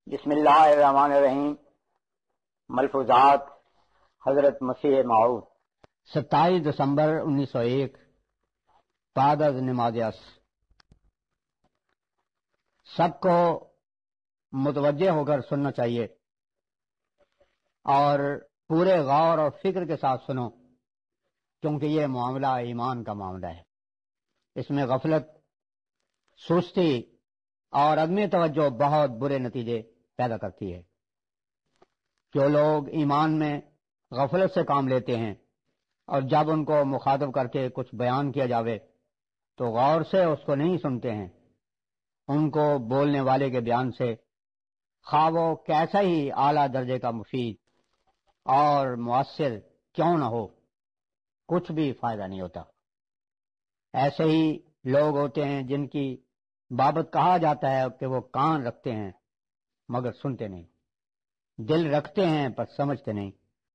بسم اللہ الرحمن الرحیم۔ ملفوظات حضرت مسیح موعود 27 دسمبر 1901 بعد از نماز عصر۔ سب کو متوجہ ہو کر سننا چاہیے اور پورے غور اور فکر کے ساتھ سنو، کیونکہ یہ معاملہ ایمان کا معاملہ ہے۔ اس میں غفلت، سستی اور عدم توجہ بہت برے نتیجے پیدا کرتی ہے۔ جو لوگ ایمان میں غفلت سے کام لیتے ہیں اور جب ان کو مخاطب کر کے کچھ بیان کیا جاوے تو غور سے اس کو نہیں سنتے ہیں، ان کو بولنے والے کے بیان سے خواہ وہ کیسا ہی اعلیٰ درجے کا مفید اور مؤثر کیوں نہ ہو، کچھ بھی فائدہ نہیں ہوتا۔ ایسے ہی لوگ ہوتے ہیں جن کی بابت کہا جاتا ہے کہ وہ کان رکھتے ہیں مگر سنتے نہیں، دل رکھتے ہیں پر سمجھتے نہیں۔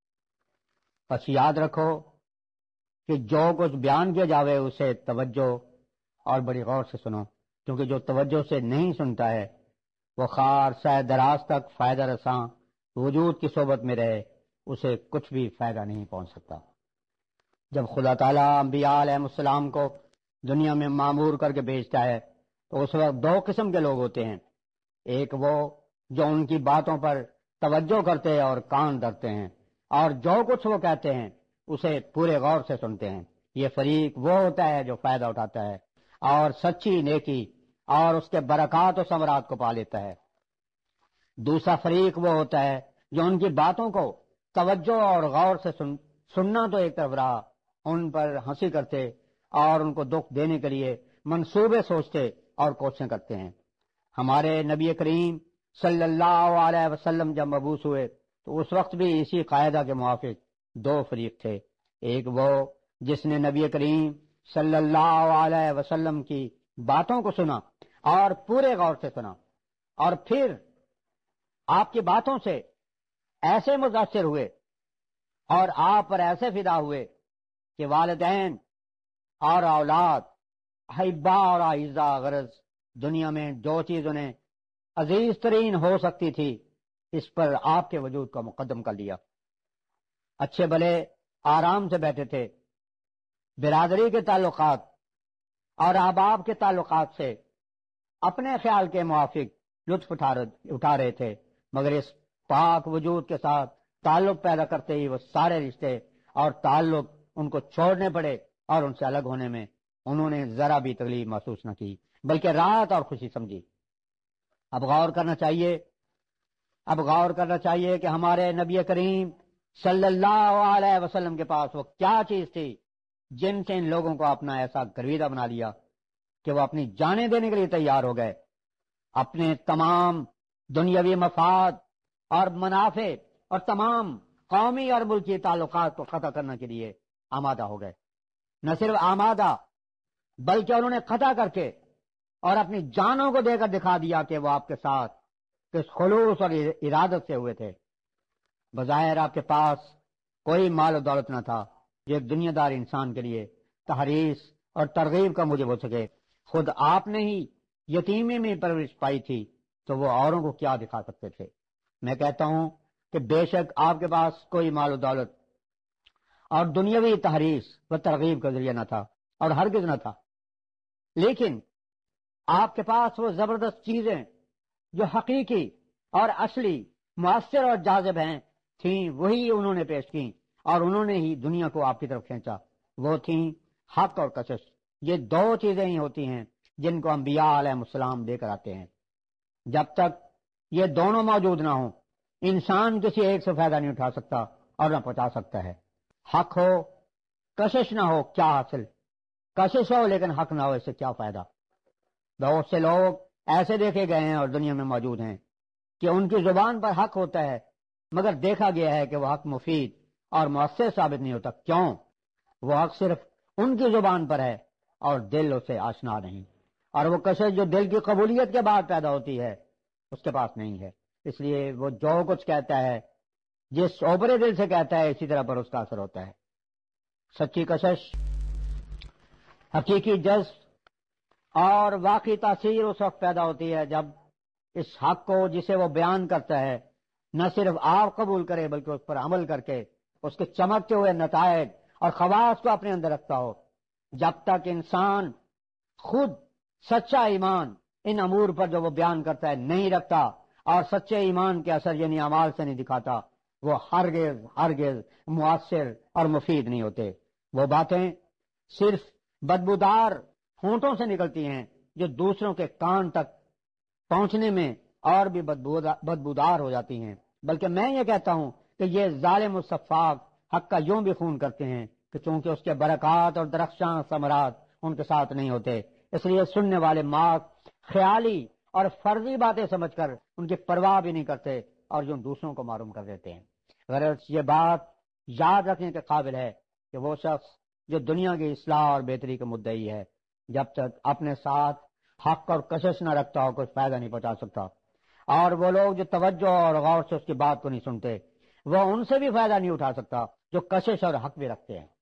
بس یاد رکھو کہ جو کچھ بیان کیا جاوے اسے توجہ اور بڑی غور سے سنو، کیونکہ جو توجہ سے نہیں سنتا ہے وہ خار سہ دراز تک فائدہ رساں وجود کی صحبت میں رہے، اسے کچھ بھی فائدہ نہیں پہنچ سکتا۔ جب خدا تعالیٰ انبیاء علیہ السلام کو دنیا میں معمور کر کے بھیجتا ہے تو اس وقت دو قسم کے لوگ ہوتے ہیں، ایک وہ جو ان کی باتوں پر توجہ کرتے اور کان دھرتے ہیں اور جو کچھ وہ کہتے ہیں اسے پورے غور سے سنتے ہیں۔ یہ فریق وہ ہوتا ہے جو فائدہ اٹھاتا ہے اور سچی نیکی اور اس کے برکات و ثمرات کو پا لیتا ہے۔ دوسرا فریق وہ ہوتا ہے جو ان کی باتوں کو توجہ اور غور سے سننا تو ایک طرف رہا، ان پر ہنسی کرتے اور ان کو دکھ دینے کے لیے منصوبے سوچتے اور کوششیں کرتے ہیں۔ ہمارے نبی کریم صلی اللہ علیہ وسلم جب مبعوث ہوئے تو اس وقت بھی اسی قاعدہ کے موافق دو فریق تھے، ایک وہ جس نے نبی کریم صلی اللہ علیہ وسلم کی باتوں کو سنا اور پورے غور سے سنا اور پھر آپ کی باتوں سے ایسے متاثر ہوئے اور آپ پر ایسے فدا ہوئے کہ والدین اور اولاد، احبا اور اعزا، غرض دنیا میں جو چیز انہیں عزیز ترین ہو سکتی تھی اس پر آپ کے وجود کا مقدم کر لیا۔ اچھے بھلے آرام سے بیٹھے تھے، برادری کے تعلقات اور احباب کے تعلقات سے اپنے خیال کے موافق لطف اٹھا رہے تھے، مگر اس پاک وجود کے ساتھ تعلق پیدا کرتے ہی وہ سارے رشتے اور تعلق ان کو چھوڑنے پڑے اور ان سے الگ ہونے میں انہوں نے ذرا بھی تکلیف محسوس نہ کی بلکہ راحت اور خوشی سمجھی۔ اب غور کرنا چاہیے کہ ہمارے نبی کریم صلی اللہ علیہ وسلم کے پاس وہ کیا چیز تھی جن سے ان لوگوں کو اپنا ایسا گرویدہ بنا لیا کہ وہ اپنی جانیں دینے کے لیے تیار ہو گئے، اپنے تمام دنیاوی مفاد اور منافع اور تمام قومی اور ملکی تعلقات کو قطع کرنے کے لیے آمادہ ہو گئے۔ نہ صرف آمادہ بلکہ انہوں نے قطع کر کے اور اپنی جانوں کو دے کر دکھا دیا کہ وہ آپ کے ساتھ کس خلوص اور ارادت سے ہوئے تھے۔ بظاہر آپ کے پاس کوئی مال و دولت نہ تھا جو ایک دنیا دار انسان کے لیے تحریص اور ترغیب کا موجب ہو سکے، خود آپ نے ہی یتیمی میں پرورش پائی تھی تو وہ اوروں کو کیا دکھا سکتے تھے۔ میں کہتا ہوں کہ بے شک آپ کے پاس کوئی مال و دولت اور دنیاوی تحریص و ترغیب کا ذریعہ نہ تھا اور ہرگز نہ تھا، لیکن آپ کے پاس وہ زبردست چیزیں جو حقیقی اور اصلی مؤثر اور جاذب ہیں تھیں، وہی انہوں نے پیش کی اور انہوں نے ہی دنیا کو آپ کی طرف کھینچا۔ وہ تھیں حق اور کشش۔ یہ دو چیزیں ہی ہوتی ہیں جن کو انبیاء علیہ السلام دے کر آتے ہیں۔ جب تک یہ دونوں موجود نہ ہوں انسان کسی ایک سے فائدہ نہیں اٹھا سکتا اور نہ پہنچا سکتا ہے۔ حق ہو، کشش نہ ہو، کیا حاصل؟ کشش ہو لیکن حق نہ ہو، اس سے کیا فائدہ؟ بہت سے لوگ ایسے دیکھے گئے ہیں اور دنیا میں موجود ہیں کہ ان کی زبان پر حق ہوتا ہے مگر دیکھا گیا ہے کہ وہ حق مفید اور مؤثر ثابت نہیں ہوتا۔ کیوں؟ وہ حق صرف ان کی زبان پر ہے اور دل اسے آشنا نہیں، اور وہ کشش جو دل کی قبولیت کے بعد پیدا ہوتی ہے اس کے پاس نہیں ہے۔ اس لیے وہ جو کچھ کہتا ہے جس اوپرے دل سے کہتا ہے اسی طرح پر اس کا اثر ہوتا ہے۔ سچی کشش، حقیقی جذب اور واقعی تاثیر اس وقت پیدا ہوتی ہے جب اس حق کو جسے وہ بیان کرتا ہے نہ صرف آپ قبول کرے بلکہ اس پر عمل کر کے اس کے چمکتے ہوئے نتائج اور خواص کو اپنے اندر رکھتا ہو۔ جب تک انسان خود سچا ایمان ان امور پر جو وہ بیان کرتا ہے نہیں رکھتا اور سچے ایمان کے اثر یعنی اعمال سے نہیں دکھاتا، وہ ہرگز مؤثر اور مفید نہیں ہوتے۔ وہ باتیں صرف بدبودار ہونٹوں سے نکلتی ہیں جو دوسروں کے کان تک پہنچنے میں اور بھی بدبودار ہو جاتی ہیں، بلکہ میں یہ کہتا ہوں کہ یہ ظالم و سفاک حق کا یوں بھی خون کرتے ہیں کہ چونکہ اس کے برکات اور درخشاں ثمرات ان کے ساتھ نہیں ہوتے، اس لیے سننے والے ماں خیالی اور فرضی باتیں سمجھ کر ان کی پرواہ بھی نہیں کرتے اور جو دوسروں کو معلوم کر دیتے ہیں۔ غرض یہ بات یاد رکھنے کے قابل ہے کہ وہ شخص جو دنیا کی اصلاح اور بہتری کے مدعی ہے جب تک اپنے ساتھ حق اور کشش نہ رکھتا ہو کچھ فائدہ نہیں پہنچا سکتا، اور وہ لوگ جو توجہ اور غور سے اس کی بات کو نہیں سنتے وہ ان سے بھی فائدہ نہیں اٹھا سکتا جو کشش اور حق بھی رکھتے ہیں۔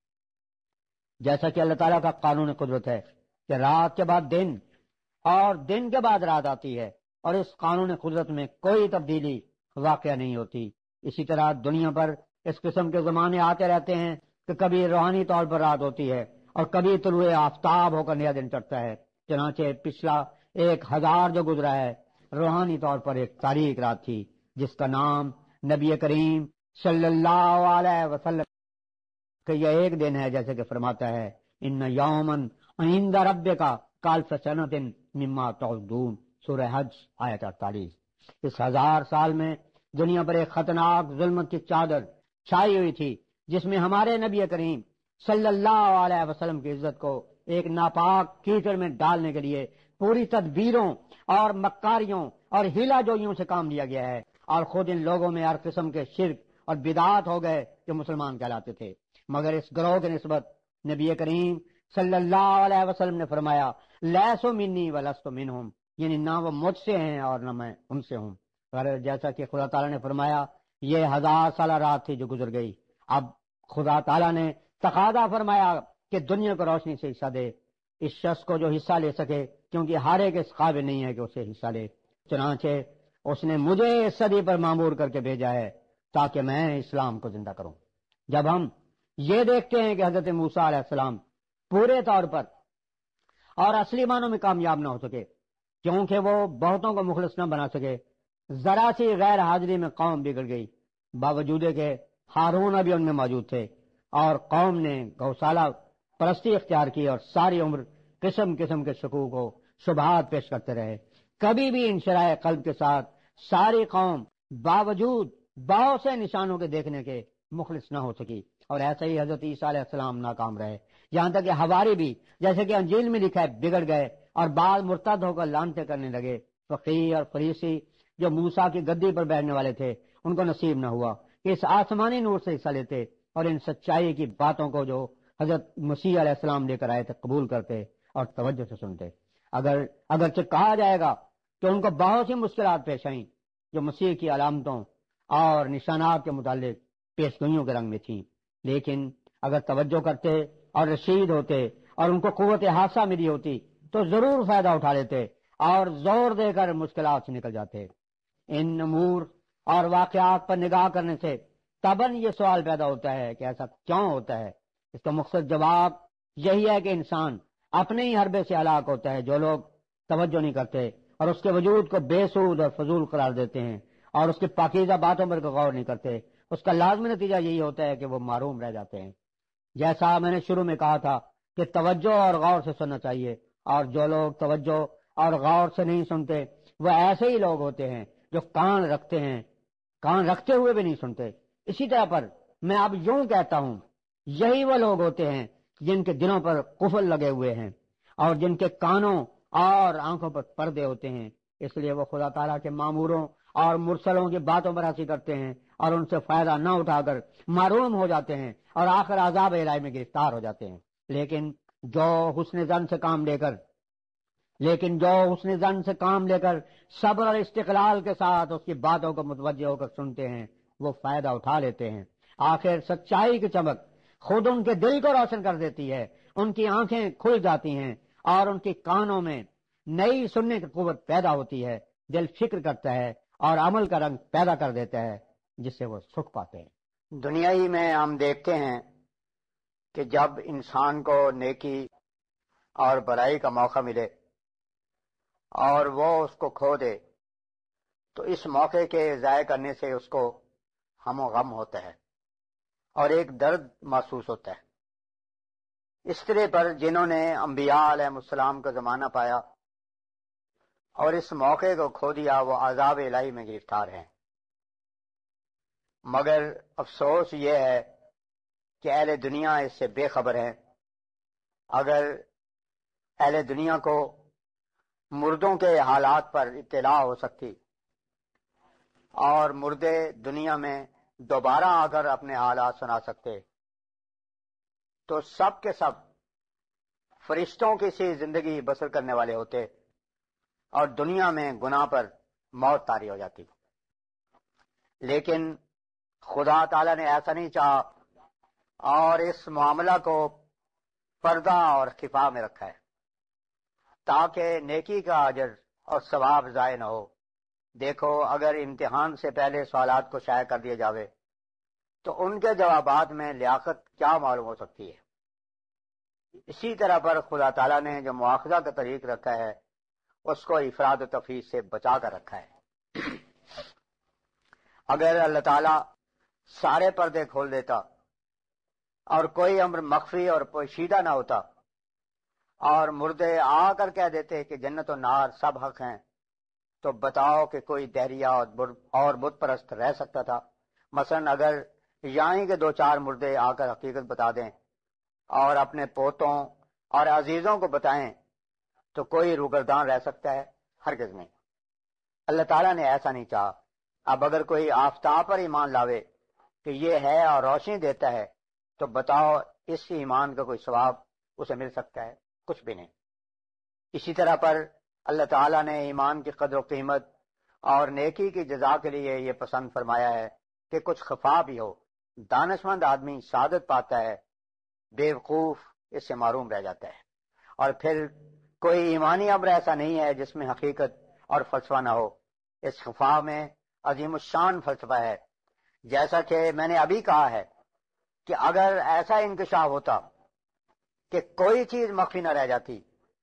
جیسا کہ اللہ تعالیٰ کا قانون قدرت ہے کہ رات کے بعد دن اور دن کے بعد رات آتی ہے، اور اس قانون قدرت میں کوئی تبدیلی واقع نہیں ہوتی، اسی طرح دنیا پر اس قسم کے زمانے آتے رہتے ہیں کہ کبھی روحانی طور پر رات ہوتی ہے اور کبھی طلوع آفتاب ہو کر نیا دن چڑھتا ہے۔ چنانچہ پچھلا 1000 جو گزرا ہے روحانی طور پر ایک تاریک رات تھی جس کا نام نبی کریم صلی اللہ علیہ وسلم کہ یہ ایک دن ہے، جیسے کہ فرماتا ہے ان یومن عند ربک کالف سنۃ مما تعدون، سورہ حج آیت 48۔ اس 1000 سال میں دنیا پر ایک خطرناک ظلمت کی چادر چھائی ہوئی تھی جس میں ہمارے نبی کریم صلی اللہ علیہ وسلم کی عزت کو ایک ناپاک کیچڑ میں ڈالنے کے لیے پوری تدبیروں اور مکاریوں اور ہیلا جوئیوں سے کام لیا گیا ہے، اور خود ان لوگوں میں ہر قسم کے شرک اور بدعات ہو گئے جو مسلمان کہلاتے تھے۔ مگر اس گروہ کی نسبت نبی کریم صلی اللہ علیہ وسلم نے فرمایا لیسو منی ولست منہم، یعنی نہ وہ مجھ سے ہیں اور نہ میں ان سے ہوں۔ جیسا کہ خدا تعالیٰ نے فرمایا یہ 1000 سالہ رات تھی جو گزر گئی، اب خدا تعالیٰ نے تقاضا فرمایا کہ دنیا کو روشنی سے حصہ دے اس شخص کو جو حصہ لے سکے، کیونکہ ہر ایک اس قابل نہیں ہے کہ اسے حصہ لے۔ چنانچہ اس نے مجھے اس صدی پر معمور کر کے بھیجا ہے تاکہ میں اسلام کو زندہ کروں۔ جب ہم یہ دیکھتے ہیں کہ حضرت موسیٰ علیہ السلام پورے طور پر اور اصلی معنوں میں کامیاب نہ ہو سکے کیونکہ وہ بہتوں کو مخلص نہ بنا سکے، ذرا سی غیر حاضری میں قوم بگڑ گئی، باوجود کہ ہارون ابھی ان میں موجود تھے، اور قوم نے گوشالہ پرستی اختیار کی اور ساری عمر قسم قسم کے شکوک و شبہات پیش کرتے رہے۔ کبھی بھی انشراح قلب کے ساتھ ساری قوم باوجود بہت سے نشانوں کے دیکھنے کے مخلص نہ ہو سکی، اور ایسا ہی حضرت عیسیٰ علیہ السلام ناکام رہے، یہاں تک کہ حواری بھی جیسے کہ انجیل میں لکھا ہے بگڑ گئے اور بعض مرتد ہو کر لعنتیں کرنے لگے۔ فقیہ اور فریسی جو موسیٰ کی گدی پر بیٹھنے والے تھے ان کو نصیب نہ ہوا کہ اس آسمانی نور سے حصہ لیتے اور ان سچائی کی باتوں کو جو حضرت مسیح علیہ السلام لے کر آئے تھے قبول کرتے اور توجہ سے سنتے۔ اگرچہ کہا جائے گا کہ ان کو بہت سی مشکلات پیش آئیں جو مسیح کی علامتوں اور نشانات کے متعلق پیشگوئیوں کے رنگ میں تھیں، لیکن اگر توجہ کرتے اور رشید ہوتے اور ان کو قوت حادثہ ملی ہوتی تو ضرور فائدہ اٹھا لیتے اور زور دے کر مشکلات سے نکل جاتے۔ ان امور اور واقعات پر نگاہ کرنے سے تباً یہ سوال پیدا ہوتا ہے کہ ایسا کیوں ہوتا ہے؟ اس کا مقصد جواب یہی ہے کہ انسان اپنے ہی حربے سے ہلاک ہوتا ہے۔ جو لوگ توجہ نہیں کرتے اور اس کے وجود کو بے سود اور فضول قرار دیتے ہیں اور اس کی پاکیزہ باتوں پر غور نہیں کرتے، اس کا لازمی نتیجہ یہی ہوتا ہے کہ وہ محروم رہ جاتے ہیں۔ جیسا میں نے شروع میں کہا تھا کہ توجہ اور غور سے سننا چاہیے، اور جو لوگ توجہ اور غور سے نہیں سنتے وہ ایسے ہی لوگ ہوتے ہیں جو کان رکھتے ہیں، کان رکھتے ہوئے بھی نہیں سنتے۔ اسی طرح پر میں اب یوں کہتا ہوں یہی وہ لوگ ہوتے ہیں جن کے دلوں پر قفل لگے ہوئے ہیں اور جن کے کانوں اور آنکھوں پر پردے ہوتے ہیں، اس لیے وہ خدا تعالیٰ کے ماموروں اور مرسلوں کی باتوں پر ہنسی کرتے ہیں اور ان سے فائدہ نہ اٹھا کر محروم ہو جاتے ہیں اور آخر عذاب الہی میں گرفتار ہو جاتے ہیں۔ لیکن جو حسن ظن سے کام لے کر صبر اور استقلال کے ساتھ اس کی باتوں کو متوجہ ہو کر سنتے ہیں وہ فائدہ اٹھا لیتے ہیں۔ آخر سچائی کی چمک خود ان کے دل کو روشن کر دیتی ہے، ان کی آنکھیں کھل جاتی ہیں اور ان کے کانوں میں نئی سننے کی قوت پیدا ہوتی ہے، دل فکر کرتا ہے اور عمل کا رنگ پیدا کر دیتا ہے جس سے وہ سکھ پاتے ہیں۔ دنیائی میں ہم دیکھتے ہیں کہ جب انسان کو نیکی اور برائی کا موقع ملے اور وہ اس کو کھو دے تو اس موقع کے ضائع کرنے سے اس کو ہم و غم ہوتا ہے اور ایک درد محسوس ہوتا ہے۔ اس طرح پر جنہوں نے انبیاء علیہ السلام کا زمانہ پایا اور اس موقع کو کھو دیا وہ عذاب الہی میں گرفتار ہیں، مگر افسوس یہ ہے کہ اہل دنیا اس سے بے خبر ہیں۔ اگر اہل دنیا کو مردوں کے حالات پر اطلاع ہو سکتی اور مردے دنیا میں دوبارہ آ کر اپنے حالات سنا سکتے تو سب کے سب فرشتوں کی سی زندگی بسر کرنے والے ہوتے اور دنیا میں گناہ پر موت طاری ہو جاتی۔ لیکن خدا تعالی نے ایسا نہیں چاہا اور اس معاملہ کو پردہ اور خفا میں رکھا ہے تاکہ نیکی کا اجر اور ثواب ضائع نہ ہو۔ دیکھو، اگر امتحان سے پہلے سوالات کو شائع کر دیا جاوے تو ان کے جوابات میں لیاقت کیا معلوم ہو سکتی ہے۔ اسی طرح پر خدا تعالیٰ نے جو مواخذہ کا طریق رکھا ہے اس کو افراد و تفریح سے بچا کر رکھا ہے۔ اگر اللہ تعالیٰ سارے پردے کھول دیتا اور کوئی امر مخفی اور پوشیدہ نہ ہوتا اور مردے آ کر کہہ دیتے کہ جنت و نار سب حق ہیں، تو بتاؤ کہ کوئی دہریہ اور بت پرست رہ سکتا تھا؟ مثلا اگر یہیں کے 2-4 مردے آ کر حقیقت بتا دیں اور اپنے پوتوں اور عزیزوں کو بتائیں تو کوئی روگردان رہ سکتا ہے؟ ہرگز نہیں۔ اللہ تعالیٰ نے ایسا نہیں چاہا۔ اب اگر کوئی آفتاب پر ایمان لاوے کہ یہ ہے اور روشنی دیتا ہے تو بتاؤ اس ایمان کا کوئی ثواب اسے مل سکتا ہے؟ کچھ بھی نہیں۔ اسی طرح پر اللہ تعالیٰ نے ایمان کی قدر و قیمت اور نیکی کی جزا کے لیے یہ پسند فرمایا ہے کہ کچھ خفا بھی ہو۔ دانشمند آدمی سعادت پاتا ہے، بے وقوف اس سے معروم رہ جاتا ہے۔ اور پھر کوئی ایمانی امر ایسا نہیں ہے جس میں حقیقت اور فلسفہ نہ ہو۔ اس خفا میں عظیم الشان فلسفہ ہے، جیسا کہ میں نے ابھی کہا ہے کہ اگر ایسا انکشاف ہوتا کہ کوئی چیز مخفی نہ رہ جاتی،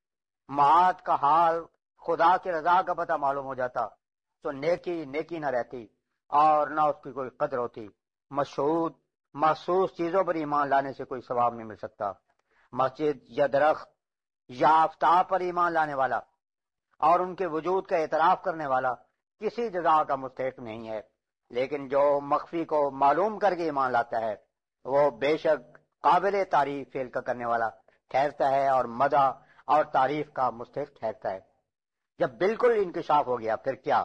معاد کا حال، خدا کی رضا کا پتہ معلوم ہو جاتا، تو نیکی نہ رہتی اور نہ اس کی کوئی قدر ہوتی۔ مشہود محسوس چیزوں پر ایمان لانے سے کوئی ثواب نہیں مل سکتا۔ مسجد یا درخت یا آفتاب پر ایمان لانے والا اور ان کے وجود کا اعتراف کرنے والا کسی جزا کا مستحق نہیں ہے، لیکن جو مخفی کو معلوم کر کے ایمان لاتا ہے وہ بے شک قابل تعریف فعل کا کرنے والا ٹھہرتا ہے اور مدح اور تعریف کا مستحق ٹھہرتا ہے۔ جب بالکل انکشاف ہو گیا پھر کیا؟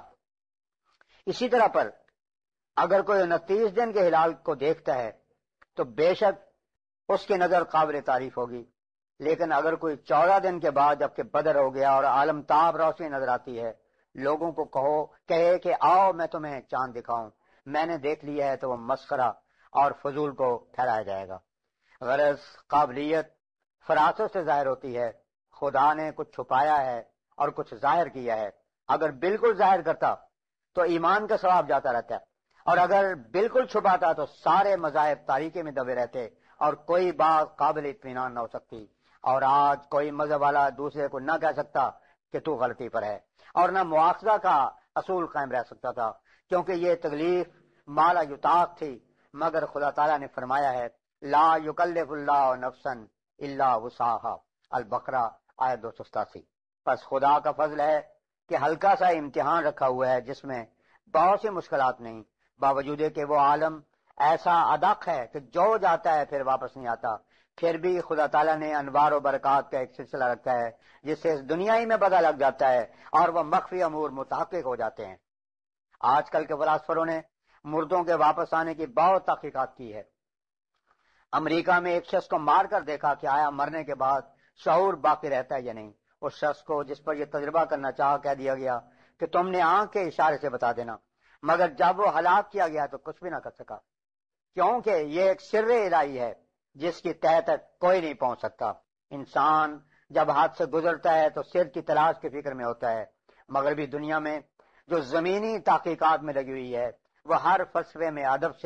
اسی طرح پر اگر کوئی 29 دن کے ہلال کو دیکھتا ہے تو بے شک اس کی نظر قابل تعریف ہوگی، لیکن اگر کوئی 14 دن کے بعد جبکہ بدر ہو گیا اور عالم تاب روشنی نظر آتی ہے، لوگوں کو کہے کہ آؤ میں تمہیں چاند دکھاؤں، میں نے دیکھ لیا ہے، تو وہ مسخرہ اور فضول کو ٹھہرایا جائے گا۔ غرض قابلیت فراست سے ظاہر ہوتی ہے، خدا نے کچھ چھپایا ہے اور کچھ ظاہر کیا ہے۔ اگر بالکل ظاہر کرتا تو ایمان کا ثواب جاتا رہتا ہے، اور اگر بالکل چھپاتا تو سارے مذاہب تاریکی میں دبے رہتے اور کوئی بات قابل اطمینان نہ ہو سکتی۔ اور آج کوئی مذہب والا دوسرے کو نہ کہہ سکتا کہ تو غلطی پر ہے، اور نہ مواخذہ کا اصول قائم رہ سکتا تھا، کیونکہ یہ تکلیف مالا یطاق تھی۔ مگر خدا تعالیٰ نے فرمایا ہے لا یکلف اللہ نفسا الا وسعها، البقرہ آیت 287۔ پس خدا کا فضل ہے کہ ہلکا سا امتحان رکھا ہوا ہے جس میں بہت سی مشکلات نہیں، باوجود کہ وہ عالم ایسا ادق ہے کہ جو جاتا ہے پھر واپس نہیں آتا، پھر بھی خدا تعالیٰ نے انوار و برکات کا ایک سلسلہ رکھا ہے جس سے اس دنیا ہی میں پتہ لگ جاتا ہے اور وہ مخفی امور متحقق ہو جاتے ہیں۔ آج کل کے فلاسفروں نے مردوں کے واپس آنے کی بہت تحقیقات کی ہے۔ امریکہ میں ایک شخص کو مار کر دیکھا کہ آیا مرنے کے بعد شعور باقی رہتا ہے یا نہیں۔ اس شخص کو جس پر یہ تجربہ کرنا چاہا کہہ دیا گیا کہ تم نے آنکھ کے اشارے سے بتا دینا، مگر جب وہ ہلاک کیا گیا تو کچھ بھی نہ کر سکا، کیونکہ یہ ایک سر الہی ہے جس کی تہہ تک کوئی نہیں پہنچ سکتا۔ انسان جب ہاتھ سے گزرتا ہے تو سر کی تلاش کی فکر میں ہوتا ہے، مگر بھی دنیا میں جو زمینی تحقیقات میں لگی ہوئی ہے وہ ہر فلسفے میں ادب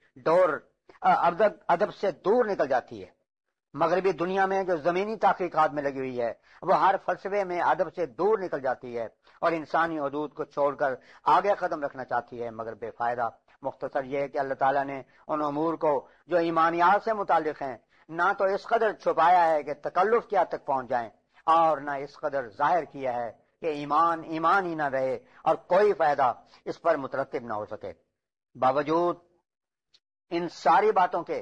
سے دور نکل جاتی ہے. مغربی دنیا میں جو زمینی تحقیقات میں لگی ہوئی ہے وہ ہر فلسفے میں ادب سے دور نکل جاتی ہے اور انسانی حدود کو چھوڑ کر آگے قدم رکھنا چاہتی ہے مگر بے فائدہ. مختصر یہ ہے کہ اللہ تعالیٰ نے ان امور کو جو ایمانیات سے متعلق ہیں نہ تو اس قدر چھپایا ہے کہ تکلف کیا تک پہنچ جائیں اور نہ اس قدر ظاہر کیا ہے کہ ایمان ہی نہ رہے اور کوئی فائدہ اس پر مترتب نہ ہو سکے. باوجود ان ساری باتوں کے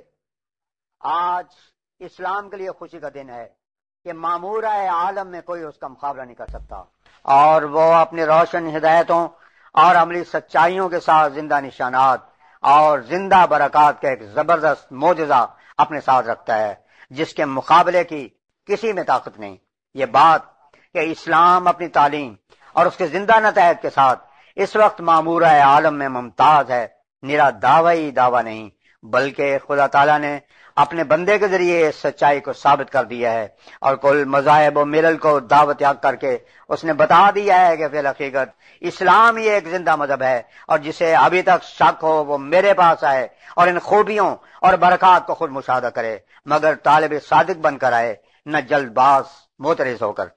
آج اسلام کے لیے خوشی کا دن ہے کہ معمورہ عالم میں کوئی اس کا مقابلہ نہیں کر سکتا اور وہ اپنی روشن ہدایتوں اور عملی سچائیوں کے ساتھ زندہ نشانات اور زندہ برکات کا ایک زبردست معجزہ اپنے ساتھ رکھتا ہے جس کے مقابلے کی کسی میں طاقت نہیں. یہ بات کہ اسلام اپنی تعلیم اور اس کے زندہ نتائج کے ساتھ اس وقت معمورہ عالم میں ممتاز ہے نرا دعوی نہیں بلکہ خدا تعالیٰ نے اپنے بندے کے ذریعے اس سچائی کو ثابت کر دیا ہے اور کل مذاہب و ملل کو دعوت کر کے اس نے بتا دیا ہے کہ فی الحقیقت اسلام ہی ایک زندہ مذہب ہے اور جسے ابھی تک شک ہو وہ میرے پاس آئے اور ان خوبیوں اور برکات کو خود مشاہدہ کرے مگر طالب صادق بن کر آئے نہ جلد باز معترض ہو کر.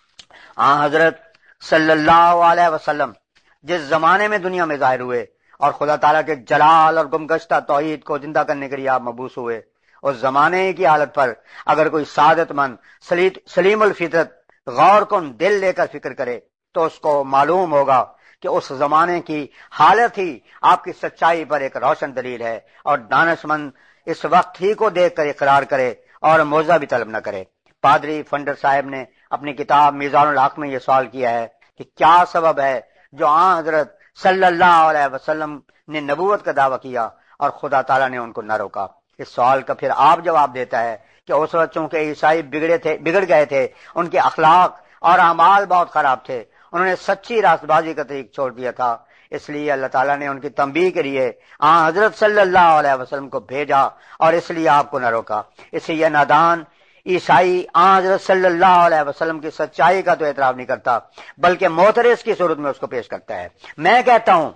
حضرت صلی اللہ علیہ وسلم جس زمانے میں دنیا میں ظاہر ہوئے اور خدا تعالیٰ کے جلال اور گمگشتہ توحید کو زندہ کرنے کے لیے آپ مبعوث ہوئے اس زمانے کی حالت پر اگر کوئی سعادت مند سلیم الفطرت غور کن دل لے کر فکر کرے تو اس کو معلوم ہوگا کہ اس زمانے کی حالت ہی آپ کی سچائی پر ایک روشن دلیل ہے اور دانش مند اس وقت ہی کو دیکھ کر اقرار کرے اور موضع بھی طلب نہ کرے. پادری فنڈر صاحب نے اپنی کتاب میزان الحق میں یہ سوال کیا ہے کہ کیا سبب ہے جو حضرت صلی اللہ علیہ وسلم نے نبوت کا دعویٰ کیا اور خدا تعالیٰ نے ان کو نہ روکا. اس سوال کا پھر آپ جواب دیتا ہے کہ اس وقت چونکہ عیسائی بگڑ گئے تھے ان کے اخلاق اور اعمال بہت خراب تھے انہوں نے سچی راست بازی کا طریق چھوڑ دیا تھا اس لیے اللہ تعالیٰ نے ان کی تنبیہ کے لیے حضرت صلی اللہ علیہ وسلم کو بھیجا اور اس لیے آپ کو نہ روکا. اس لیے نادان عیسائی حضرت صلی اللہ علیہ وسلم کی سچائی کا تو اعتراف نہیں کرتا بلکہ معترض کی صورت میں اس کو پیش کرتا ہے. میں کہتا ہوں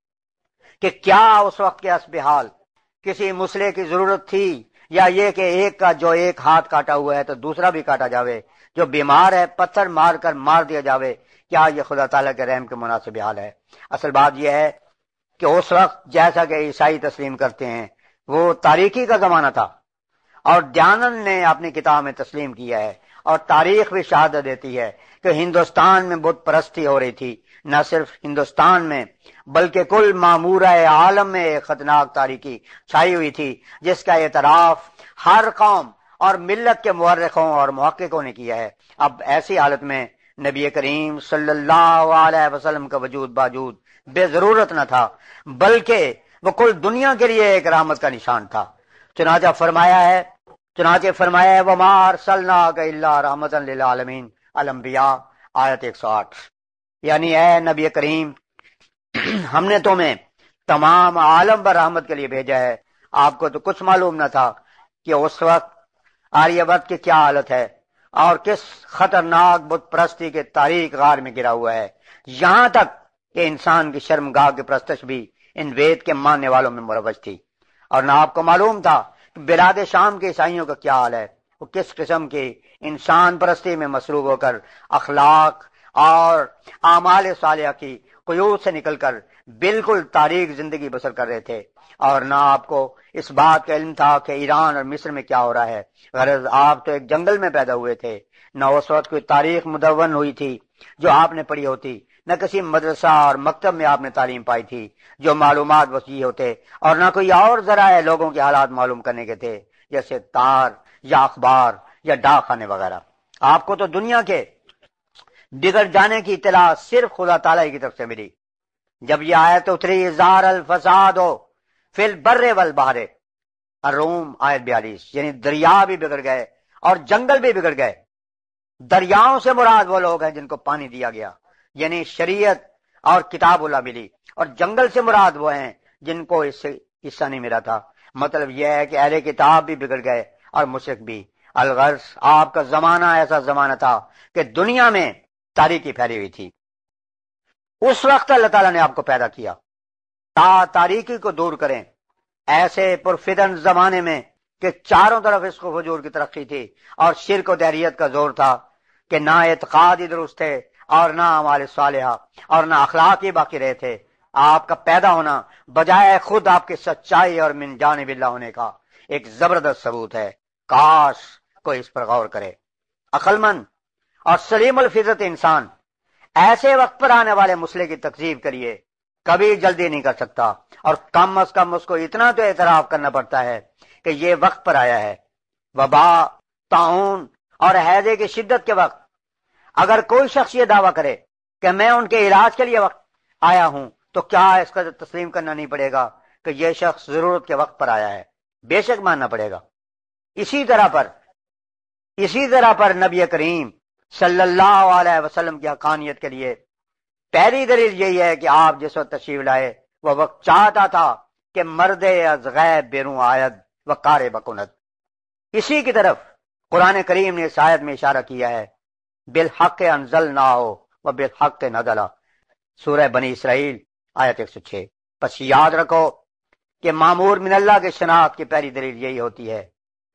کہ کیا اس وقت کے حسب حال کسی مسئلے کی ضرورت تھی یا یہ کہ ایک کا جو ایک ہاتھ کاٹا ہوا ہے تو دوسرا بھی کاٹا جاوے, جو بیمار ہے پتھر مار کر مار دیا جاوے؟ کیا یہ خدا تعالیٰ کے رحم کے مناسب حال ہے؟ اصل بات یہ ہے کہ اس وقت جیسا کہ عیسائی تسلیم کرتے ہیں وہ تاریکی کا زمانہ تھا اور دیانند نے اپنی کتاب میں تسلیم کیا ہے اور تاریخ بھی شہادت دیتی ہے کہ ہندوستان میں بت پرستی ہو رہی تھی. نہ صرف ہندوستان میں بلکہ کل معمورہ عالم میں ایک خطرناک تاریکی چھائی ہوئی تھی جس کا اعتراف ہر قوم اور ملت کے مورخوں اور محققوں نے کیا ہے. اب ایسی حالت میں نبی کریم صلی اللہ علیہ وسلم کا وجود باوجود بے ضرورت نہ تھا بلکہ وہ کل دنیا کے لیے ایک رحمت کا نشان تھا. چنانچہ فرمایا ہے وما ارسلناک الا رحمتا للعالمین الانبیاء آیت 108 یعنی اے نبی کریم ہم نے تمہیں تمام عالم پر رحمت کے لیے بھیجا ہے. آپ کو تو کچھ معلوم نہ تھا کہ اس وقت آریہ ورت کی کیا حالت ہے اور کس خطرناک بت پرستی کے تاریک غار میں گرا ہوا ہے, یہاں تک کہ انسان کی شرمگاہ کی پرستش بھی ان وید کے ماننے والوں میں مروج تھی. اور نہ آپ کو معلوم تھا کہ بلاد شام کے عیسائیوں کا کیا حال ہے, وہ کس قسم کی انسان پرستی میں مصروف ہو کر اخلاق اور اعمال صالحہ کی قیود سے نکل کر بالکل تاریک زندگی بسر کر رہے تھے. اور نہ آپ کو اس بات کا علم تھا کہ ایران اور مصر میں کیا ہو رہا ہے. غرض آپ تو ایک جنگل میں پیدا ہوئے تھے. نہ اس وقت کوئی تاریخ مدون ہوئی تھی جو آپ نے پڑھی ہوتی, نہ کسی مدرسہ اور مکتب میں آپ نے تعلیم پائی تھی جو معلومات وسیع ہوتے, اور نہ کوئی اور ذرائع لوگوں کے حالات معلوم کرنے کے تھے جیسے تار یا اخبار یا ڈاک خانے وغیرہ. آپ کو تو دنیا کے بگڑ جانے کی اطلاع صرف خدا تعالیٰ کی طرف سے ملی. جب یہ آیت اتری ظہر الفساد فی البر والبحر الروم آیت 42 یعنی دریا بھی بگڑ گئے اور جنگل بھی بگڑ گئے. دریاؤں سے مراد وہ لوگ ہیں جن کو پانی دیا گیا یعنی شریعت اور کتاب اللہ ملی, اور جنگل سے مراد وہ ہیں جن کو اس سے حصہ نہیں ملا تھا. مطلب یہ ہے کہ اہل کتاب بھی بگڑ گئے اور مشرک بھی. الغرض آپ کا زمانہ ایسا زمانہ تھا کہ دنیا میں تاریکی پھیلی ہوئی تھی. اس وقت اللہ تعالیٰ نے آپ کو پیدا کیا تاریکی کو دور کریں، ایسے پرفتن زمانے میں کہ چاروں طرف اس کو فجور کی ترقی تھی اور شرک و دہریت کا زور تھا کہ نہ اعتقاد ہی درست تھے اور نہ اعمال صالحہ اور نہ اخلاق ہی باقی رہے تھے۔ آپ کا پیدا ہونا بجائے خود آپ کی سچائی اور من جانب اللہ ہونے کا ایک زبردست ثبوت ہے۔ کاش کوئی اس پر غور کرے۔ عقل مند اور سلیم الفطرت انسان ایسے وقت پر آنے والے مسئلے کی تکذیب کریے کبھی جلدی نہیں کر سکتا، اور کم از کم اس کو اتنا تو اعتراف کرنا پڑتا ہے کہ یہ وقت پر آیا ہے۔ وبا، طاعون اور ہیضے کی شدت کے وقت اگر کوئی شخص یہ دعویٰ کرے کہ میں ان کے علاج کے لیے وقت آیا ہوں، تو کیا اس کا تسلیم کرنا نہیں پڑے گا کہ یہ شخص ضرورت کے وقت پر آیا ہے؟ بے شک ماننا پڑے گا۔ اسی طرح پر نبی کریم صلی اللہ علیہ وسلم کی حقانیت کے لیے پہلی دلیل یہی ہے کہ آپ جس وقت تشریف لائے وہ وقت چاہتا تھا کہ مرد از غیب بیرون آید و کار بکند۔ اسی کی طرف قرآن کریم نے اس آیت میں اشارہ کیا ہے، بالحق انزلناہ و بالحق نزل، سورہ بنی اسرائیل آیت 106۔ پس یاد رکھو کہ مامور من اللہ کے شناخت کی پہلی دلیل یہی ہوتی ہے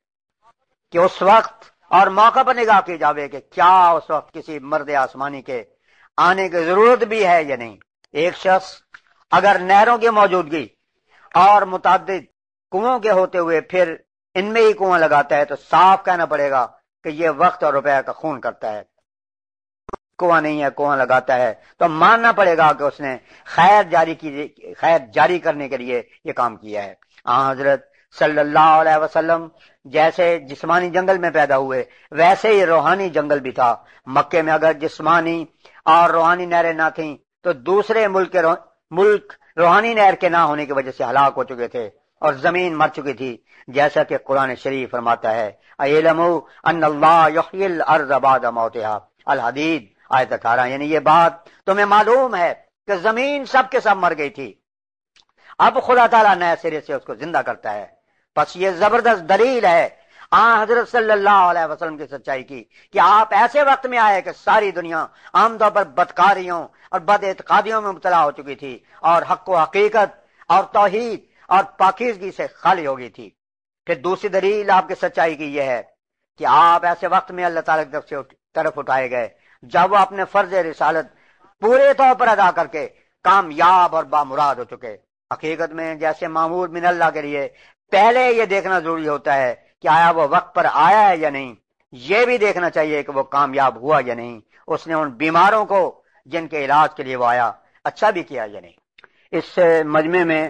کہ اس وقت اور موقع پر نگاہ کی جاوے کہ کیا اس وقت کسی مرد آسمانی کے آنے کی ضرورت بھی ہے یا نہیں۔ ایک شخص اگر نہروں کی موجودگی اور متعدد کنووں کے ہوتے ہوئے پھر ان میں ہی کنواں لگاتا ہے تو صاف کہنا پڑے گا کہ یہ وقت اور روپے کا خون کرتا ہے۔ کنواں نہیں ہے، کنواں لگاتا ہے تو ماننا پڑے گا کہ اس نے خیر جاری کرنے کے لیے یہ کام کیا ہے۔ حضرت صلی اللہ علیہ وسلم جیسے جسمانی جنگل میں پیدا ہوئے ویسے ہی روحانی جنگل بھی تھا۔ مکے میں اگر جسمانی اور روحانی نہریں نہ تھیں تو دوسرے ملک روحانی نہر کے نہ ہونے کی وجہ سے ہلاک ہو چکے تھے اور زمین مر چکی تھی، جیسا کہ قرآن شریف فرماتا ہے اعلموا ان اللہ یحیی الارض بعد موتها، الحدید آیت 18۔ یعنی یہ بات تمہیں معلوم ہے کہ زمین سب کے سب مر گئی تھی، اب خدا تعالیٰ نئے سرے سے اس کو زندہ کرتا ہے۔ پس یہ زبردست دلیل ہے حضرت صلی اللہ علیہ وسلم کی سچائی کی کہ آپ ایسے وقت میں آئے کہ ساری دنیا عام طور پر بدکاریوں اور بد اعتقادیوں میں مبتلا ہو چکی تھی اور حق و حقیقت اور توحید اور پاکیزگی سے خالی ہو گئی تھی۔ پھر دوسری دلیل آپ کی سچائی کی یہ ہے کہ آپ ایسے وقت میں اللہ تعالیٰ کی طرف اٹھائے گئے جب وہ اپنے فرض رسالت پورے طور پر ادا کر کے کامیاب اور بامراد ہو چکے۔ حقیقت میں جیسے مامور من اللہ کے لیے پہلے یہ دیکھنا ضروری ہوتا ہے کہ آیا وہ وقت پر آیا ہے یا نہیں، یہ بھی دیکھنا چاہیے کہ وہ کامیاب ہوا یا نہیں، اس نے ان بیماروں کو جن کے علاج کے لیے وہ آیا اچھا بھی کیا یا نہیں۔ اس مجمع میں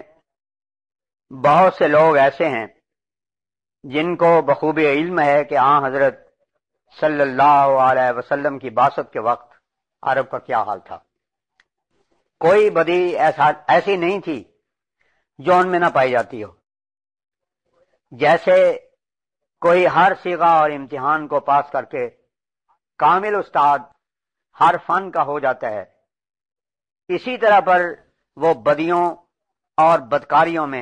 بہت سے لوگ ایسے ہیں جن کو بخوبی علم ہے کہ حضرت صلی اللہ علیہ وسلم کی بعثت کے وقت عرب کا کیا حال تھا۔ کوئی بدی ایسی نہیں تھی جو ان میں نہ پائی جاتی ہو۔ جیسے کوئی ہر صیغہ اور امتحان کو پاس کر کے کامل استاد ہر فن کا ہو جاتا ہے، اسی طرح پر وہ بدیوں اور بدکاریوں میں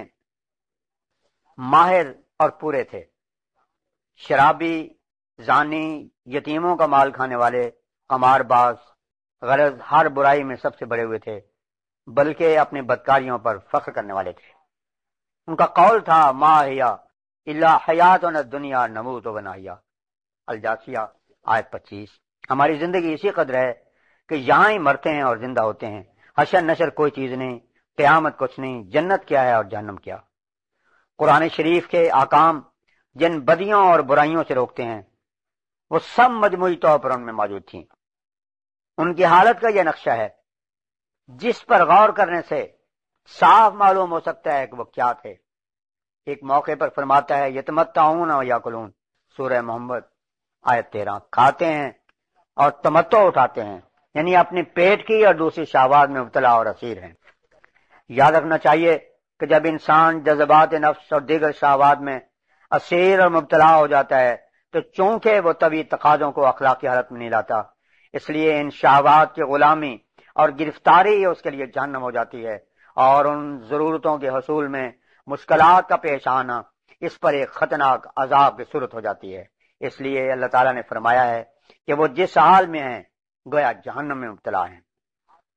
ماہر اور پورے تھے۔ شرابی، زانی، یتیموں کا مال کھانے والے، قمار باز، غرض ہر برائی میں سب سے بڑے ہوئے تھے، بلکہ اپنی بدکاریوں پر فخر کرنے والے تھے۔ ان کا قول تھا ما ہیا الا حیاتنا الدنیا نموت و نحیا، الجاثیہ آیت 25۔ ہماری زندگی اسی قدر ہے کہ یہاں ہی مرتے ہیں اور زندہ ہوتے ہیں، حشر نشر کوئی چیز نہیں، قیامت کچھ نہیں، جنت کیا ہے اور جہنم کیا۔ قرآن شریف کے احکام جن بدیوں اور برائیوں سے روکتے ہیں وہ سب مجموعی طور پر ان میں موجود تھیں۔ ان کی حالت کا یہ نقشہ ہے جس پر غور کرنے سے صاف معلوم ہو سکتا ہے کہ وہ کیا تھے۔ ایک موقع پر فرماتا ہے یتمتعون و یاکلون، سورہ محمد آیت 13، کھاتے ہیں اور تمتع اٹھاتے ہیں، یعنی اپنے پیٹ کی اور دوسری شہوات میں مبتلا اور اسیر ہیں۔ یاد رکھنا چاہیے کہ جب انسان جذبات نفس اور دیگر شہوات میں اسیر اور مبتلا ہو جاتا ہے تو چونکہ وہ طبی تقاضوں کو اخلاقی حالت میں نہیں لاتا، اس لیے ان شہوات کی غلامی اور گرفتاری اس کے لیے جہنم ہو جاتی ہے، اور ان ضرورتوں کے حصول میں مشکلات کا پیش آنا اس پر ایک خطرناک عذاب کی صورت ہو جاتی ہے۔ اس لیے اللہ تعالیٰ نے فرمایا ہے کہ وہ جس حال میں ہیں گویا جہنم میں مبتلا ہیں۔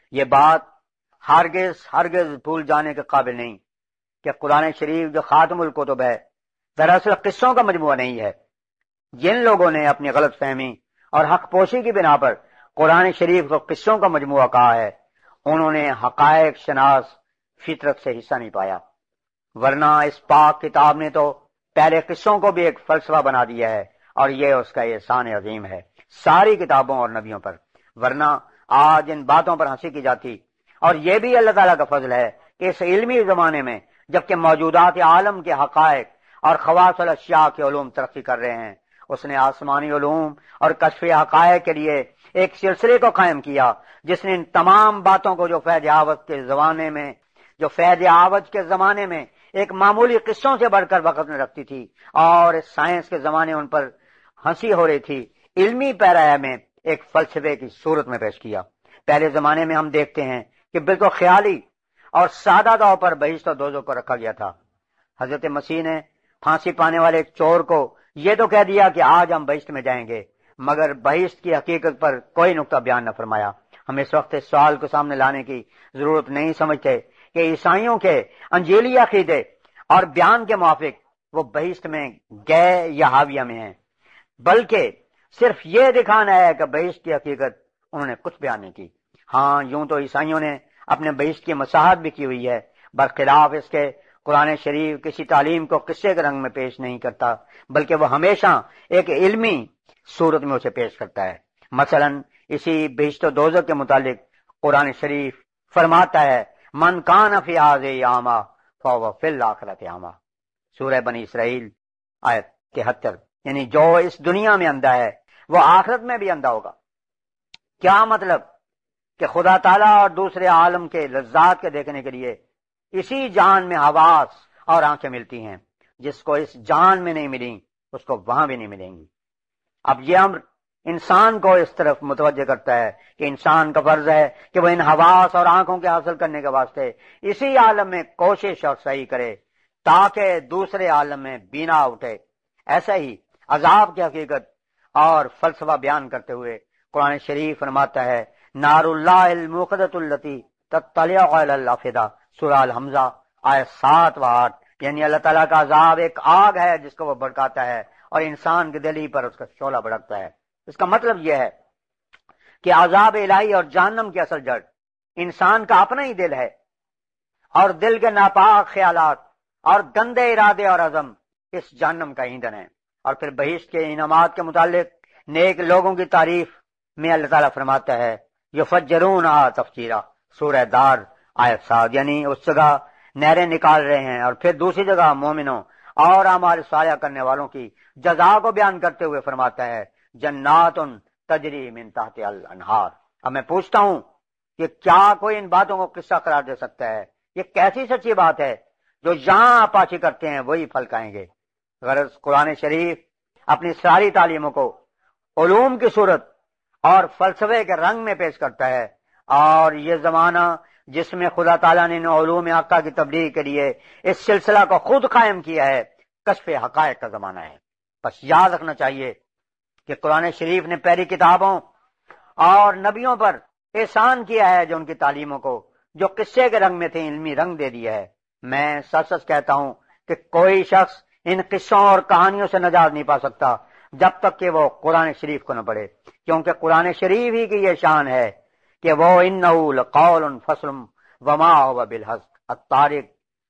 یہ بات ہرگز بھول جانے کے قابل نہیں کہ قرآن شریف جو خاتم الکتب ہے دراصل قصوں کا مجموعہ نہیں ہے۔ جن لوگوں نے اپنی غلط فہمی اور حق پوشی کی بنا پر قرآن شریف کو قصوں کا مجموعہ کہا ہے، انہوں نے حقائق شناس فطرت سے حصہ نہیں پایا، ورنہ اس پاک کتاب نے تو پہلے قصوں کو بھی ایک فلسفہ بنا دیا ہے، اور یہ اس کا احسان عظیم ہے ساری کتابوں اور نبیوں پر، ورنہ آج ان باتوں پر ہنسی کی جاتی۔ اور یہ بھی اللہ تعالیٰ کا فضل ہے کہ اس علمی زمانے میں جبکہ موجودات عالم کے حقائق اور خواص الاشیاء کے علوم ترقی کر رہے ہیں، اس نے آسمانی علوم اور کشف حقائق کے لیے ایک سلسلے کو قائم کیا جس نے ان تمام باتوں کو جو فیض آوج کے زمانے میں ایک معمولی قصوں سے بڑھ کر وقت میں رکھتی تھی اور اس سائنس کے زمانے ان پر ہنسی ہو رہی تھی، علمی پیرایا میں ایک فلسفے کی صورت میں پیش کیا۔ پہلے زمانے میں ہم دیکھتے ہیں کہ بالکل خیالی اور سادہ طور پر بہشت و دوزخ کو رکھا گیا تھا۔ حضرت مسیح نے پھانسی پانے والے ایک چور کو یہ تو کہہ دیا کہ آج ہم بہشت میں جائیں گے، مگر بہشت کی حقیقت پر کوئی نقطہ بیان نہ فرمایا۔ ہم اس وقت اس سوال کو سامنے لانے کی ضرورت نہیں سمجھتے کہ عیسائیوں کے انجیلی عقیدے اور بیان کے موافق وہ بہشت میں گئے یا حاویہ میں ہیں، بلکہ صرف یہ دکھانا ہے کہ بہشت کی حقیقت انہوں نے کچھ بیان نہیں کی۔ ہاں، یوں تو عیسائیوں نے اپنے بہشت کی مساحت بھی کی ہوئی ہے، برخلاف اس کے قرآن شریف کسی تعلیم کو قصے کے رنگ میں پیش نہیں کرتا، بلکہ وہ ہمیشہ ایک علمی صورت میں اسے پیش کرتا ہے۔ مثلا اسی بہشت و دوزخ کے متعلق قرآن شریف فرماتا ہے من کان فی ہذہ اعمی فہو فی الآخرۃ اعمی، سورہ بنی اسرائیل آیت 73، یعنی جو اس دنیا میں اندھا ہے وہ آخرت میں بھی اندھا ہوگا۔ کیا مطلب کہ خدا تعالیٰ اور دوسرے عالم کے لذات کے دیکھنے کے لیے اسی جہان میں حواس اور آنکھیں ملتی ہیں، جس کو اس جہان میں نہیں ملیں اس کو وہاں بھی نہیں ملیں گی۔ اب یہ امر انسان کو اس طرف متوجہ کرتا ہے کہ انسان کا فرض ہے کہ وہ ان حواس اور آنکھوں کے حاصل کرنے کے واسطے اسی عالم میں کوشش اور صحیح کرے تاکہ دوسرے عالم میں بینا اٹھے۔ ایسا ہی عذاب کی حقیقت اور فلسفہ بیان کرتے ہوئے قرآن شریف فرماتا ہے نار اللہ الموقدۃ التی تطلع علی الافئدہ، سورہ الحمزہ آیت 7 و 8، یعنی اللہ تعالیٰ کا عذاب ایک آگ ہے جس کو وہ بھڑکاتا ہے اور انسان کے دل ہی پر اس کا شعلہ بھڑکتا ہے۔ اس کا مطلب یہ ہے کہ عذاب الہی اور جہنم کی اصل جڑ انسان کا اپنا ہی دل ہے، اور دل کے ناپاک خیالات اور گندے ارادے اور عزم اس جہنم کا ایندھن ہے۔ اور پھر بہشت کے انعامات کے متعلق نیک لوگوں کی تعریف میں اللہ تعالیٰ فرماتا ہے یفجرونہا تفجیرا، سورہ دار آیت 7، یعنی اس جگہ نہریں نکال رہے ہیں۔ اور پھر دوسری جگہ مومنوں اور اعمال صالحہ کرنے والوں کی جزا کو بیان کرتے ہوئے فرماتا ہے جنات تجری من تحت الانہار۔ اب میں پوچھتا ہوں کہ کیا کوئی ان باتوں کو قصہ قرار دے سکتا ہے؟ یہ کیسی سچی بات ہے؟ جو یہاں آپاچی کرتے ہیں وہی پھل کھائیں گے۔ غرض قرآن شریف اپنی ساری تعلیموں کو علوم کی صورت اور فلسفے کے رنگ میں پیش کرتا ہے، اور یہ زمانہ جس میں خدا تعالیٰ نے علوم حقہ کی تبلیغ کے لیے اس سلسلہ کو خود قائم کیا ہے کشف حقائق کا زمانہ ہے۔ بس یاد رکھنا چاہیے کہ قرآن شریف نے پہلی کتابوں اور نبیوں پر احسان کیا ہے جو ان کی تعلیموں کو جو قصے کے رنگ میں تھے علمی رنگ دے دیا ہے۔ میں سچ سچ کہتا ہوں کہ کوئی شخص ان قصوں اور کہانیوں سے نجات نہیں پا سکتا جب تک کہ وہ قرآن شریف کو نہ پڑھے، کیونکہ قرآن شریف ہی کی یہ شان ہے کہ وہ انہ لقول فصل وما هو بالحزق، الطارق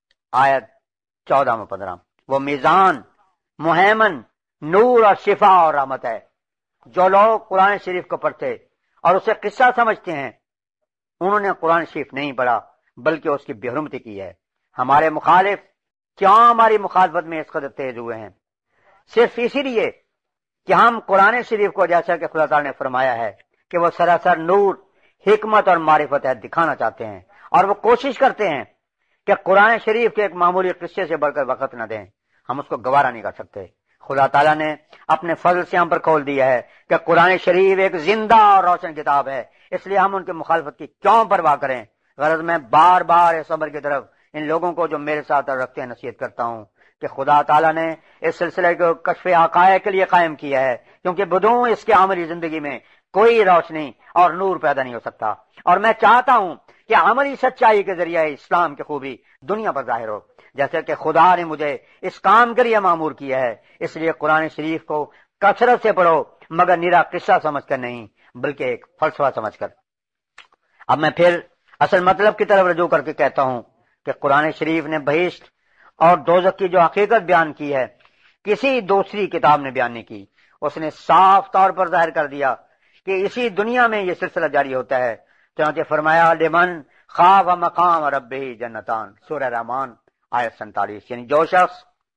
آیت 14 و 15، وہ میزان، مہیمن، نور اور شفا اور رحمت ہے۔ جو لوگ قرآن شریف کو پڑھتے اور اسے قصہ سمجھتے ہیں انہوں نے قرآن شریف نہیں پڑھا بلکہ اس کی بے حرمتی کی ہے۔ ہمارے مخالف کیوں ہماری مخالفت میں اس قدر تیز ہوئے ہیں؟ صرف اسی لیے کہ ہم قرآن شریف کو جیسا کہ خدا تعالیٰ نے فرمایا ہے کہ وہ سراسر نور، حکمت اور معرفت ہے دکھانا چاہتے ہیں، اور وہ کوشش کرتے ہیں کہ قرآن شریف کے ایک معمولی قصے سے بڑھ کر وقت نہ دیں۔ ہم اس کو گوارا نہیں کر سکتے۔ خدا تعالیٰ نے اپنے فضل سے ہم پر کھول دیا ہے کہ قرآن شریف ایک زندہ اور روشن کتاب ہے، اس لیے ہم ان کی مخالفت کی کیوں پرواہ کریں؟ غرض میں بار بار اس امر کی طرف ان لوگوں کو جو میرے ساتھ رکھتے ہیں نصیحت کرتا ہوں کہ خدا تعالیٰ نے اس سلسلے کو کشف حقائق کے لیے قائم کیا ہے، کیونکہ بدون اس کے عملی زندگی میں کوئی روشنی اور نور پیدا نہیں ہو سکتا، اور میں چاہتا ہوں کہ عملی سچائی کے ذریعے اسلام کی خوبی دنیا پر ظاہر ہو، جیسے کہ خدا نے مجھے اس کام کے لیے مامور کیا ہے۔ اس لیے قرآن شریف کو کثرت سے پڑھو، مگر نرا قصہ سمجھ کر نہیں، بلکہ ایک فلسفہ سمجھ کر۔ اب میں پھر اصل مطلب کی طرف رجوع کر کے کہتا ہوں کہ قرآن شریف نے بہشت اور دوزخ کی جو حقیقت بیان کی ہے کسی دوسری کتاب نے بیان نہیں کی۔ اس نے صاف طور پر ظاہر کر دیا کہ اسی دنیا میں یہ سلسلہ جاری ہوتا ہے، چنانچہ فرمایا لمن خاف مقام ربہ جنتان، سورہ رحمان آیت 47، یعنی جو شخص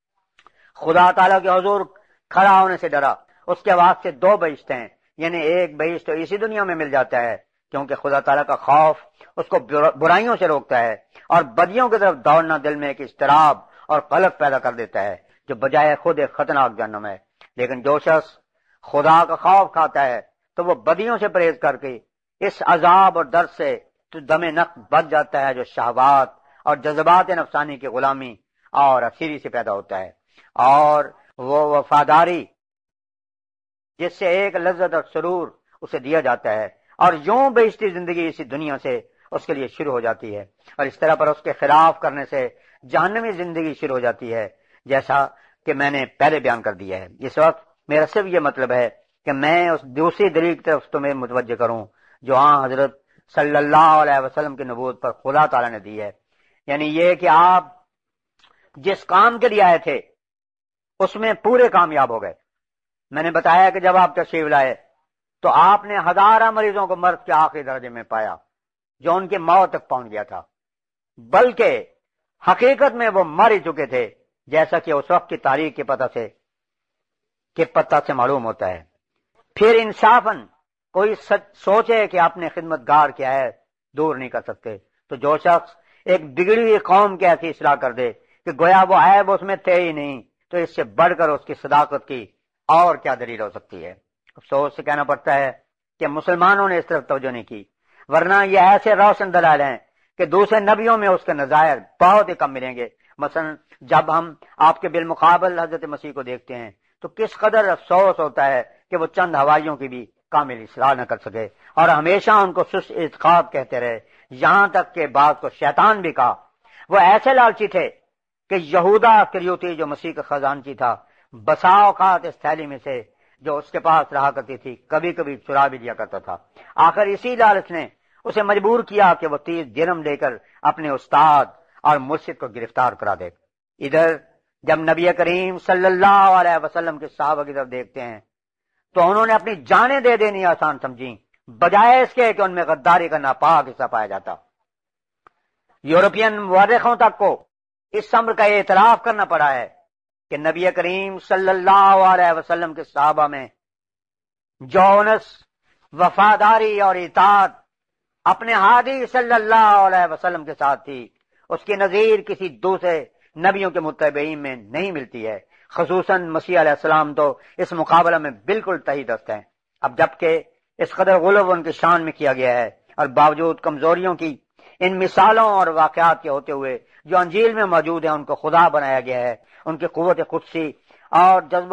خدا تعالیٰ کے حضور کھڑا ہونے سے ڈرا اس کے واسطے دو بہشت ہیں، یعنی ایک بہشت تو اسی دنیا میں مل جاتا ہے کیونکہ خدا تعالیٰ کا خوف اس کو برائیوں سے روکتا ہے اور بدیوں کی طرف دوڑنا دل میں ایک اضطراب اور قلق پیدا کر دیتا ہے جو بجائے خود ایک خطرناک جہنم ہے۔ لیکن جو شخص خدا کا خوف کھاتا ہے تو وہ بدیوں سے پرہیز کر کے اس عذاب اور درد سے تو دم نقد بچ جاتا ہے جو شہوات اور جذبات نفسانی کی غلامی اور اسیری سے پیدا ہوتا ہے، اور وہ وفاداری جس سے ایک لذت اور سرور اسے دیا جاتا ہے، اور یوں بہشتی زندگی اسی دنیا سے اس کے لیے شروع ہو جاتی ہے، اور اس طرح پر اس کے خلاف کرنے سے جہنمی زندگی شروع ہو جاتی ہے، جیسا کہ میں نے پہلے بیان کر دیا ہے۔ اس وقت میرا صرف یہ مطلب ہے کہ میں اس دوسری دلیل کی طرف تمہیں متوجہ کروں جو حضرت صلی اللہ علیہ وسلم کی نبوت پر خدا تعالیٰ نے دی ہے، یعنی یہ کہ آپ جس کام کے لیے آئے تھے اس میں پورے کامیاب ہو گئے۔ میں نے بتایا کہ جب آپ تشریف لائے تو آپ نے ہزارہ مریضوں کو مرض کے آخری درجے میں پایا جو ان کی موت تک پہنچ گیا تھا، بلکہ حقیقت میں وہ مر ہی چکے تھے، جیسا کہ اس وقت کی تاریخ کے پتہ سے معلوم ہوتا ہے۔ پھر انصافاً کوئی سوچے کہ اپنے خدمت گار کیا ہے دور نہیں کر سکتے، تو جو شخص ایک بگڑی ہوئی قوم کی ایسی اصلاح کر دے کہ گویا وہ عیب اس میں تھے ہی نہیں، تو اس سے بڑھ کر اس کی صداقت کی اور کیا دلیل ہو سکتی ہے۔ افسوس سے کہنا پڑتا ہے کہ مسلمانوں نے اس طرف توجہ نہیں کی، ورنہ یہ ایسے روشن دلائل ہیں کہ دوسرے نبیوں میں اس کے نظائر بہت ہی کم ملیں گے۔ مثلا جب ہم آپ کے بالمقابل حضرت مسیح کو دیکھتے ہیں تو کس قدر افسوس ہوتا ہے کہ وہ چند حواریوں کی بھی کامل اصلاح نہ کر سکے اور ہمیشہ ان کو سست اعتقاد کہتے رہے، یہاں تک کہ بعض کو شیطان بھی کہا۔ وہ ایسے لالچی تھے کہ یہودا اسکریوتی جو مسیح کا خزانچی تھا بسا اوقات اس تھیلی میں سے جو اس کے پاس رہا کرتی تھی کبھی کبھی چرا بھی دیا کرتا تھا۔ آخر اسی لالچ نے اسے مجبور کیا کہ وہ 30 درہم لے کر اپنے استاد اور مرشد کو گرفتار کرا دے۔ ادھر جب نبی کریم صلی اللہ علیہ وسلم کے صحابہ کی طرف دیکھتے ہیں تو انہوں نے اپنی جانیں دے دینی آسان سمجھی بجائے اس کے کہ ان میں غداری کا ناپاک حصہ پایا جاتا۔ یورپین مورخوں تک کو اس امر کا اعتراف کرنا پڑا ہے کہ نبی کریم صلی اللہ علیہ وسلم کے صحابہ میں جو انس، وفاداری اور اطاعت اپنے ہادی صلی اللہ علیہ وسلم کے ساتھ تھی اس کی نظیر کسی دوسرے نبیوں کے متبعین میں نہیں ملتی ہے، خصوصاً مسیح علیہ السلام تو اس مقابلہ میں بالکل تہی دست ہیں۔ اب جبکہ اس قدر غلو ان کی شان میں کیا گیا ہے اور باوجود کمزوریوں کی ان مثالوں اور واقعات کے ہوتے ہوئے جو انجیل میں موجود ہیں ان کو خدا بنایا گیا ہے، ان کی قوت قدسی اور جذب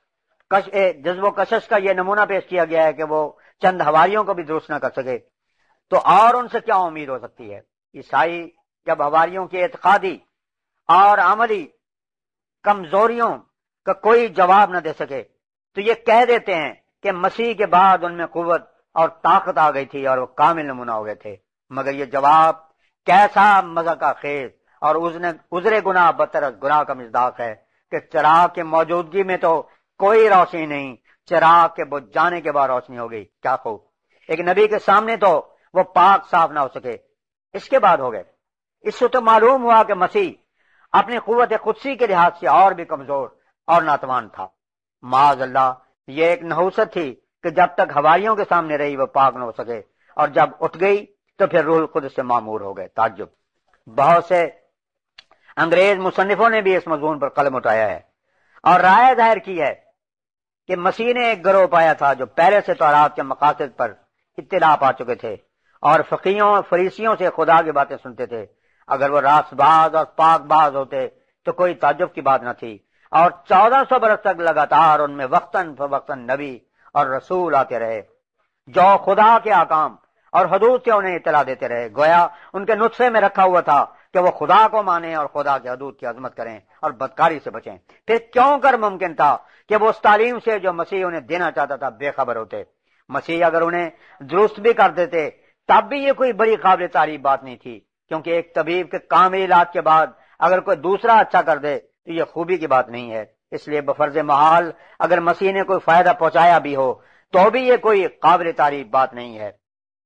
و کشش کا یہ نمونہ پیش کیا گیا ہے کہ وہ چند حواریوں کو بھی درست نہ کر سکے، تو اور ان سے کیا امید ہو سکتی ہے؟ عیسائی جب حواریوں کی اعتقادی اور عملی کمزوریوں کا کوئی جواب نہ دے سکے تو یہ کہہ دیتے ہیں کہ مسیح کے بعد ان میں قوت اور طاقت آ گئی تھی اور وہ کامل نمونہ ہو گئے تھے، مگر یہ جواب کیسا مذاق خیز اور عذر گناہ بدتر از گناہ کا مصداق ہے کہ چراغ کی موجودگی میں تو کوئی روشنی نہیں، چراغ کے بجھ جانے کے بعد روشنی ہو گئی۔ کیا خوب! ایک نبی کے سامنے تو وہ پاک صاف نہ ہو سکے، اس کے بعد ہو گئے۔ اس سے تو معلوم ہوا کہ مسیح اپنی قوت قدسی کے لحاظ سے اور بھی کمزور اور ناتوان تھا۔ معاذ اللہ، یہ ایک نحوست تھی کہ جب تک حواریوں کے سامنے رہی وہ پاک نہ ہو سکے، اور جب اٹھ گئی تو پھر روح القدس سے معمور ہو گئے۔ تعجب! بہت سے انگریز مصنفوں نے بھی اس مضمون پر قلم اٹھایا ہے اور رائے ظاہر کی ہے کہ مسیح نے ایک گروہ پایا تھا جو پہلے سے تورات کے مقاصد پر اطلاع پا چکے تھے اور فقیہوں اور فریسیوں سے خدا کی باتیں سنتے تھے۔ اگر وہ راست باز اور پاک باز ہوتے تو کوئی تعجب کی بات نہ تھی، اور 1400 برس تک لگاتار ان میں وقتاً فوقتاً نبی اور رسول آتے رہے۔ جو خدا کے احکام اور حدود سے انہیں اطلاع دیتے رہے، گویا ان کے نسخے میں رکھا ہوا تھا کہ وہ خدا کو مانیں اور خدا کے حدود کی عظمت کریں اور بدکاری سے بچیں۔ پھر کیوں کر ممکن تھا کہ وہ اس تعلیم سے جو مسیح انہیں دینا چاہتا تھا بے خبر ہوتے؟ مسیح اگر انہیں درست بھی کر دیتے تب بھی یہ کوئی بڑی قابل تعریف بات نہیں تھی، کیونکہ ایک طبیب کے کامل علاج کے بعد اگر کوئی دوسرا اچھا کر دے تو یہ خوبی کی بات نہیں ہے۔ اس لیے بفرض محال اگر مسیح نے کوئی فائدہ پہنچایا بھی ہو تو بھی یہ کوئی قابل تعریف بات نہیں ہے۔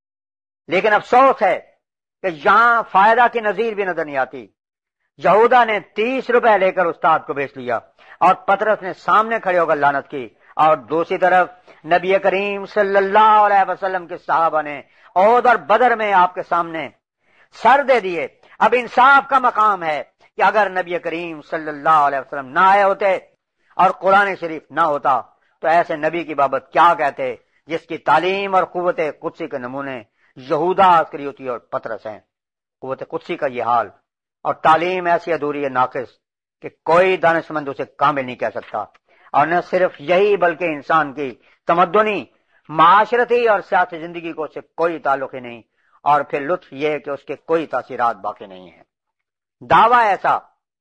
لیکن افسوس ہے کہ یہاں فائدہ کی نظیر بھی نظر نہیں آتی۔ یہودا نے 30 روپے لے کر استاد کو بیچ لیا اور پطرس نے سامنے کھڑے ہو کر لعنت کی، اور دوسری طرف نبی کریم صلی اللہ علیہ وسلم کے صحابہ نے احد اور بدر میں آپ کے سامنے سر دے دیے۔ اب انصاف کا مقام ہے کہ اگر نبی کریم صلی اللہ علیہ وسلم نہ آئے ہوتے اور قرآن شریف نہ ہوتا تو ایسے نبی کی بابت کیا کہتے جس کی تعلیم اور قوت قدسی کے نمونے یہودا اسکریوتی اور پطرس ہیں۔ قوت قدسی کا یہ حال اور تعلیم ایسی ادھوری ہے، ناقص، کہ کوئی دانشمند اسے کامل نہیں کہہ سکتا۔ اور نہ صرف یہی بلکہ انسان کی تمدنی، معاشرتی اور سیاسی زندگی کو اس سے کوئی تعلق ہی نہیں، اور پھر لطف یہ کہ اس کے کوئی تاثیرات باقی نہیں ہیں۔ دعویٰ ایسا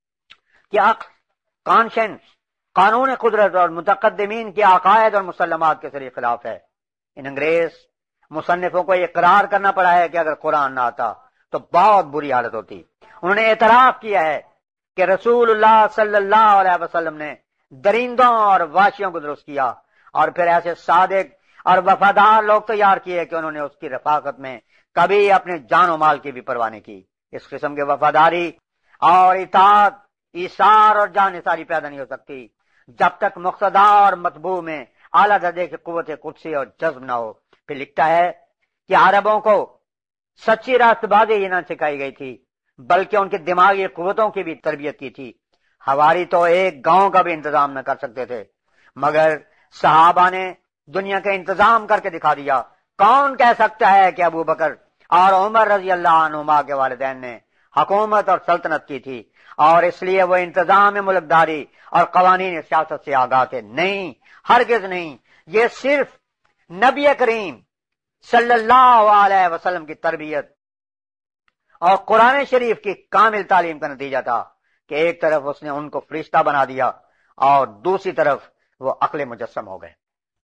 کہ کانشنس، قانون قدرت اور متقدمین کے عقائد اور مسلمات کے سری خلاف ہے۔ ان انگریز مصنفوں کو اقرار کرنا پڑا ہے کہ اگر قرآن نہ آتا تو بہت بری حالت ہوتی۔ انہوں نے اعتراف کیا ہے کہ رسول اللہ صلی اللہ علیہ وسلم نے درندوں اور وحشیوں کو درست کیا، اور پھر ایسے صادق اور وفادار لوگ تیار کیے کہ انہوں نے اس کی رفاقت میں کبھی اپنے جان و مال کی بھی پرواہ نہیں کی۔ اس قسم کے وفاداری اور اطاعت، ایثار اور جان نثاری پیدا نہیں ہو سکتی جب تک مقتدا اور مطبوع میں اعلیٰ درجے کی قوت قدسی اور جذب نہ ہو۔ پھر لکھتا ہے کہ عربوں کو سچی راست بازی ہی نہ سکھائی گئی تھی بلکہ ان کی دماغی قوتوں کی بھی تربیت کی تھی۔ ہواری تو ایک گاؤں کا بھی انتظام نہ کر سکتے تھے، مگر صحابہ نے دنیا کا انتظام کر کے دکھا دیا۔ کون کہہ سکتا ہے کہ ابو بکر اور عمر رضی اللہ عنہما کے والدین نے حکومت اور سلطنت کی تھی اور اس لیے وہ انتظام ملکداری اور قوانین سیاست سے آگاہ تھے؟ نہیں، ہرگز نہیں۔ یہ صرف نبی کریم صلی اللہ علیہ وسلم کی تربیت اور قرآن شریف کی کامل تعلیم کا نتیجہ تھا کہ ایک طرف اس نے ان کو فرشتہ بنا دیا اور دوسری طرف وہ عقل مجسم ہو گئے۔